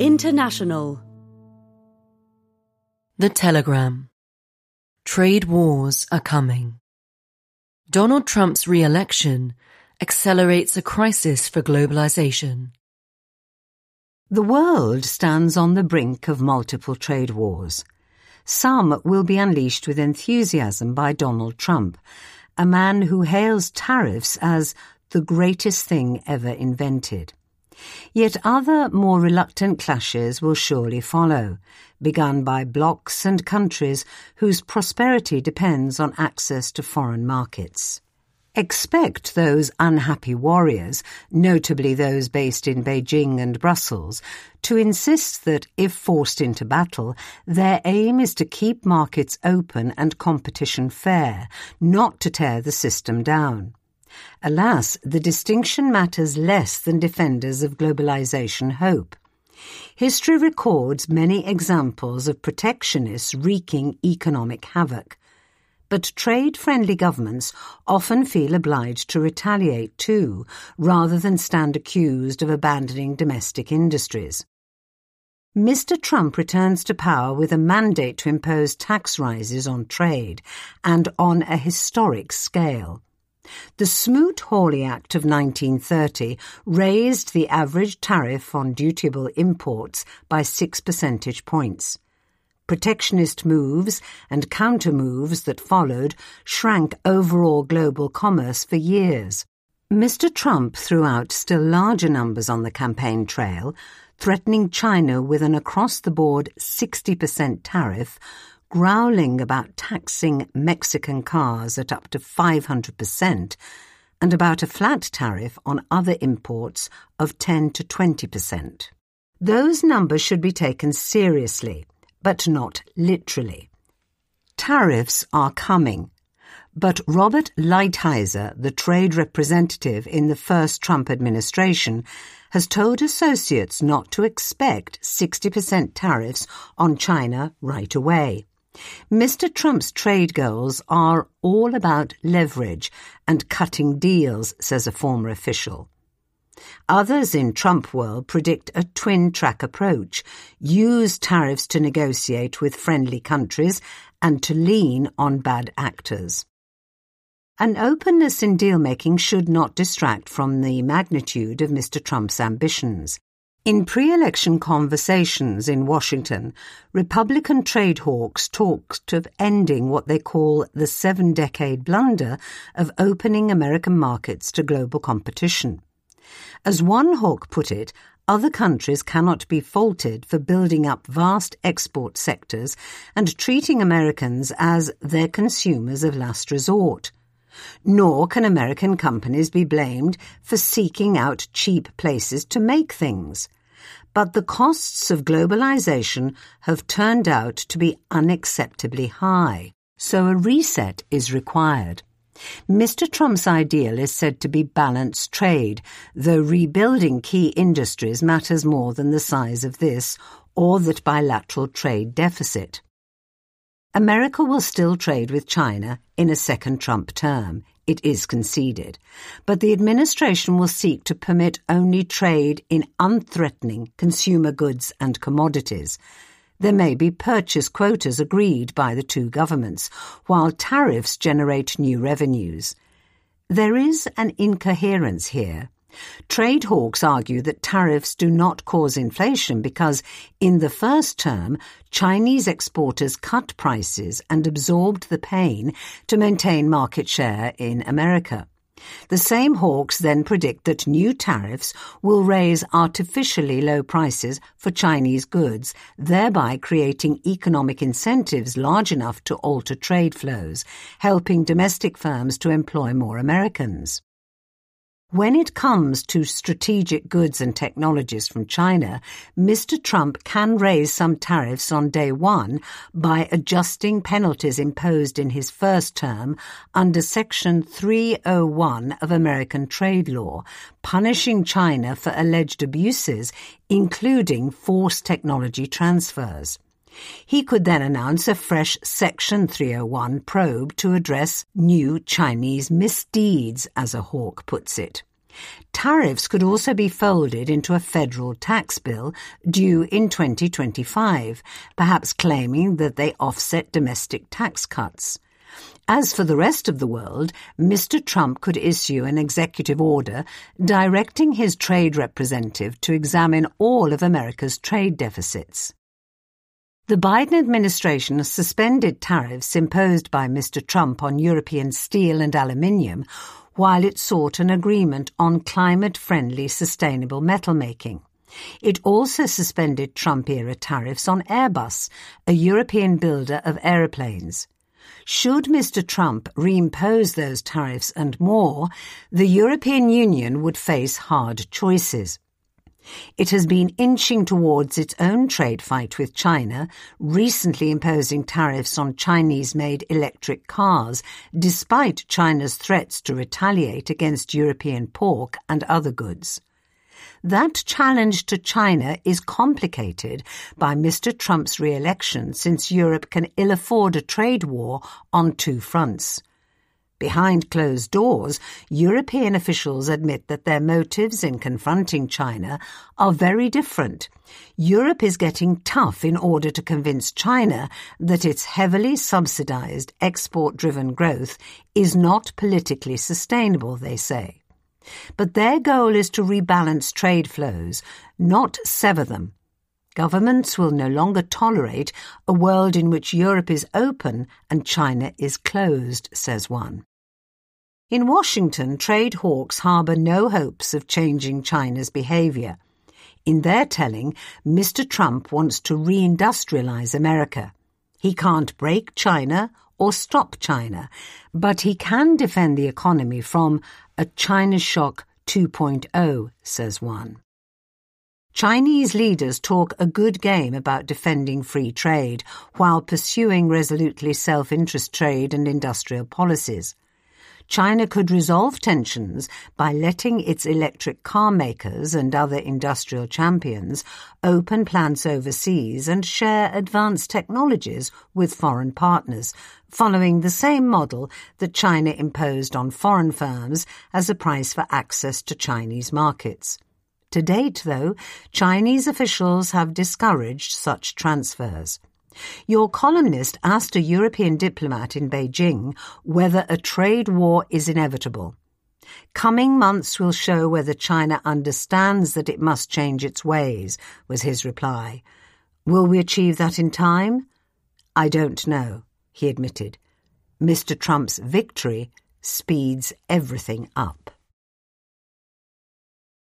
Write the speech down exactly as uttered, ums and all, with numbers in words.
International. The Telegram. Trade wars are coming. Donald Trump's re-election accelerates a crisis for globalization. The world stands on the brink of multiple trade wars. Some will be unleashed with enthusiasm by Donald Trump, a man who hails tariffs as the greatest thing ever invented. Yet other, more reluctant clashes will surely follow, begun by blocs and countries whose prosperity depends on access to foreign markets. Expect those unhappy warriors, notably those based in Beijing and Brussels, to insist that, if forced into battle, their aim is to keep markets open and competition fair, not to tear the system down. Alas, the distinction matters less than defenders of globalization hope. History records many examples of protectionists wreaking economic havoc. But trade-friendly governments often feel obliged to retaliate too, rather than stand accused of abandoning domestic industries. Mister Trump returns to power with a mandate to impose tax rises on trade, and on a historic scale. The Smoot-Hawley Act of nineteen thirty raised the average tariff on dutiable imports by six percentage points. Protectionist moves and counter-moves that followed shrank overall global commerce for years. Mister Trump threw out still larger numbers on the campaign trail, threatening China with an across-the-board sixty percent tariff, growling about taxing Mexican cars at up to five hundred percent, and about a flat tariff on other imports of ten to twenty percent. Those numbers should be taken seriously, but not literally. Tariffs are coming, but Robert Lighthizer, the trade representative in the first Trump administration, has told associates not to expect sixty percent tariffs on China right away. Mister Trump's trade goals are all about leverage and cutting deals, says a former official. Others in Trump world predict a twin-track approach, use tariffs to negotiate with friendly countries and to lean on bad actors. An openness in deal-making should not distract from the magnitude of Mister Trump's ambitions. In pre-election conversations in Washington, Republican trade hawks talked of ending what they call the seven-decade blunder of opening American markets to global competition. As one hawk put it, other countries cannot be faulted for building up vast export sectors and treating Americans as their consumers of last resort. Nor can American companies be blamed for seeking out cheap places to make things. But the costs of globalization have turned out to be unacceptably high, so a reset is required. Mister Trump's ideal is said to be balanced trade, though rebuilding key industries matters more than the size of this or that bilateral trade deficit. America will still trade with China in a second Trump term, it is conceded, but the administration will seek to permit only trade in unthreatening consumer goods and commodities. There may be purchase quotas agreed by the two governments, while tariffs generate new revenues. There is an incoherence here. Trade hawks argue that tariffs do not cause inflation because, in the first term, Chinese exporters cut prices and absorbed the pain to maintain market share in America. The same hawks then predict that new tariffs will raise artificially low prices for Chinese goods, thereby creating economic incentives large enough to alter trade flows, helping domestic firms to employ more Americans. When it comes to strategic goods and technologies from China, Mister Trump can raise some tariffs on day one by adjusting penalties imposed in his first term under Section three oh one of American trade law, punishing China for alleged abuses, including forced technology transfers. He could then announce a fresh Section three oh one probe to address new Chinese misdeeds, as a hawk puts it. Tariffs could also be folded into a federal tax bill due in twenty twenty-five, perhaps claiming that they offset domestic tax cuts. As for the rest of the world, Mister Trump could issue an executive order directing his trade representative to examine all of America's trade deficits. The Biden administration has suspended tariffs imposed by Mister Trump on European steel and aluminium while it sought an agreement on climate-friendly sustainable metal making. It also suspended Trump-era tariffs on Airbus, a European builder of aeroplanes. Should Mister Trump reimpose those tariffs and more, the European Union would face hard choices. It has been inching towards its own trade fight with China, recently imposing tariffs on Chinese-made electric cars, despite China's threats to retaliate against European pork and other goods. That challenge to China is complicated by Mister Trump's re-election, since Europe can ill afford a trade war on two fronts. Behind closed doors, European officials admit that their motives in confronting China are very different. Europe is getting tough in order to convince China that its heavily subsidized, export-driven growth is not politically sustainable, they say. But their goal is to rebalance trade flows, not sever them. Governments will no longer tolerate a world in which Europe is open and China is closed, says one. In Washington, trade hawks harbour no hopes of changing China's behaviour. In their telling, Mister Trump wants to reindustrialize America. He can't break China or stop China, but he can defend the economy from a China shock two point oh, says one. Chinese leaders talk a good game about defending free trade while pursuing resolutely self-interest trade and industrial policies. China could resolve tensions by letting its electric car makers and other industrial champions open plants overseas and share advanced technologies with foreign partners, following the same model that China imposed on foreign firms as a price for access to Chinese markets. To date, though, Chinese officials have discouraged such transfers. Your columnist asked a European diplomat in Beijing whether a trade war is inevitable. Coming months will show whether China understands that it must change its ways, was his reply. Will we achieve that in time? I don't know, he admitted. Mister Trump's victory speeds everything up.